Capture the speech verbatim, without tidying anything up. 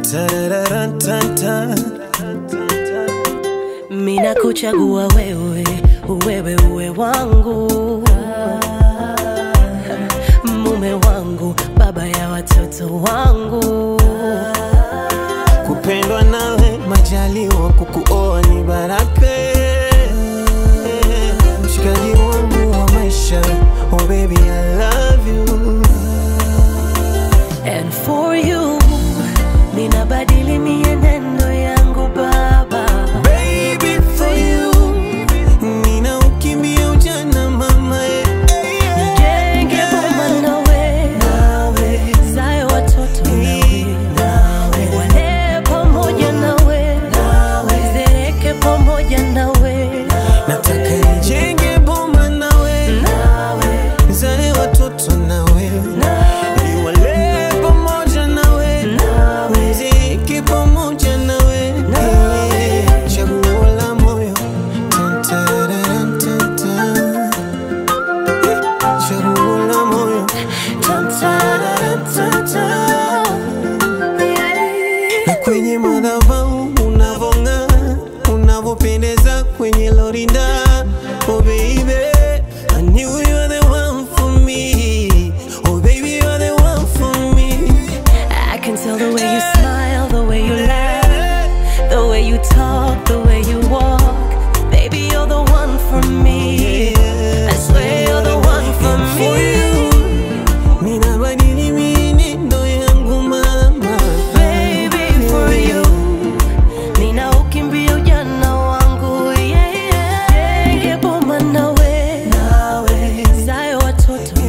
Mina kuchagua wewe, wewe uwe wangu, mume wangu, baba ya watoto wangu. Kupendwa nawe majaliwa, kukuoa ni baraka. Mshikaji wangu wa maisha, oh baby I love you. And for you, mina badili mienendo yangu baba. Baby for you, mina ukimbia ujana mama. Nijenge boma nawe, nawe zae watoto nawe, nawe wale pamoja nawe, nawe zereke pamoja nawe. Nataka nijenge boma nawe, nawe zae watoto nawe, nawe wale pamoja nawe, nawe zereke pamoja nawe, nawe chaguo la moyo. Chaguo la moyo. Na kwenye madhabahu unavong'aa, unavopendeza kwenye lorinda. Oh baby, I knew you were the one for me. Oh baby, you're the one for me. I can tell the way you smile, the way you laugh, the way you talk, the way you walk. Baby, you're the one for me. I swear you're the one for me. Mina badili mienendo yangu mama. Baby, for you, mina ukimbia ujana wangu, yeah, yeah. Nige boma nawe, nawe zae watoto